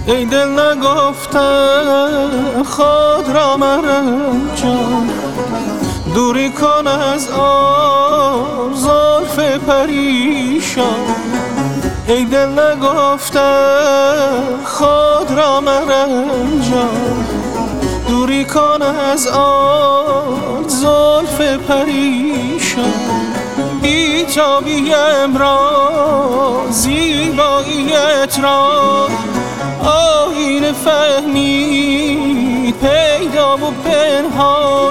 ای دل نگفتم خود را مرنجان، دوری کن از آن زلف پریشان. ای دل نگفتم خود را مرنجان، دوری کن از آن زلف پریشان. بی‌تابیم را زیباییت را آیینه فهمید پیدا و پنهان.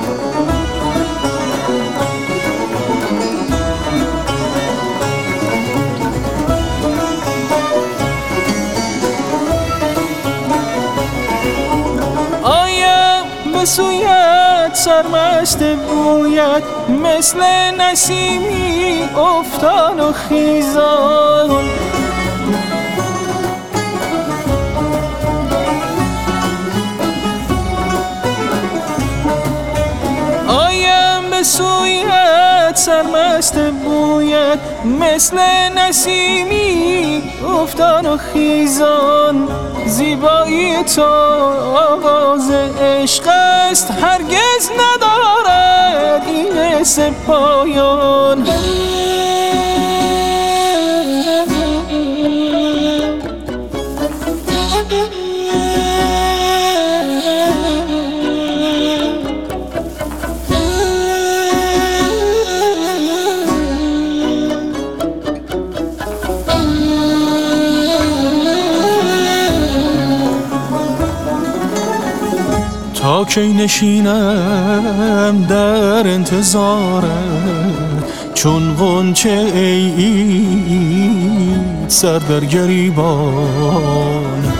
سویت سرمست بویت مثل نسیمی افتان و خیزان. آیم به سویت سرمست بویت مثل نسیمی افتان و خیزان. زیبایی تو آغاز عشق است، هرگز ندارد این سه پایان. تا کی نشینم در انتظارت چون غنچه عید سر در گریبان.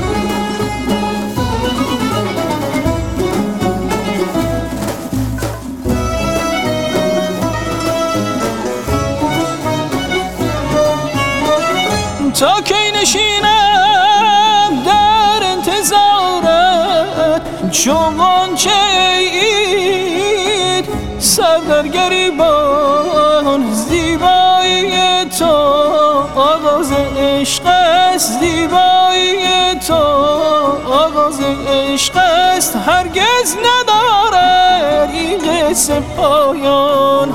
تا کی نشینم در انتظارت چون غنچه عید سر در گریبان. زیبایی تو آغاز عشق است، زیبایی تو آغاز عشق است، هرگز ندارد این قصه پایان.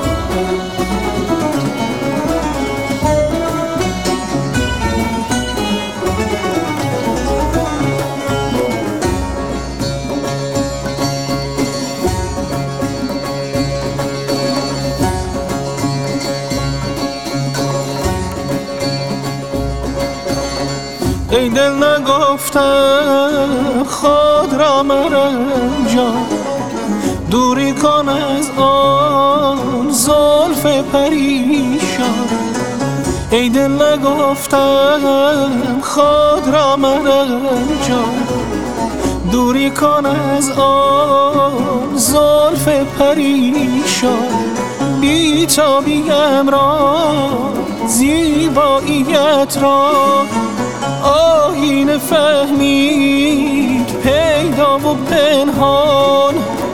ای دل نگفتم خود را مرنجان، دوری کن از آن زلف پریشان. ای دل نگفتم خود را مرنجان، دوری کن از آن زلف پریشان. بی‌تابیم را زیباییت را آیینه فهمید پیدا و پنهان.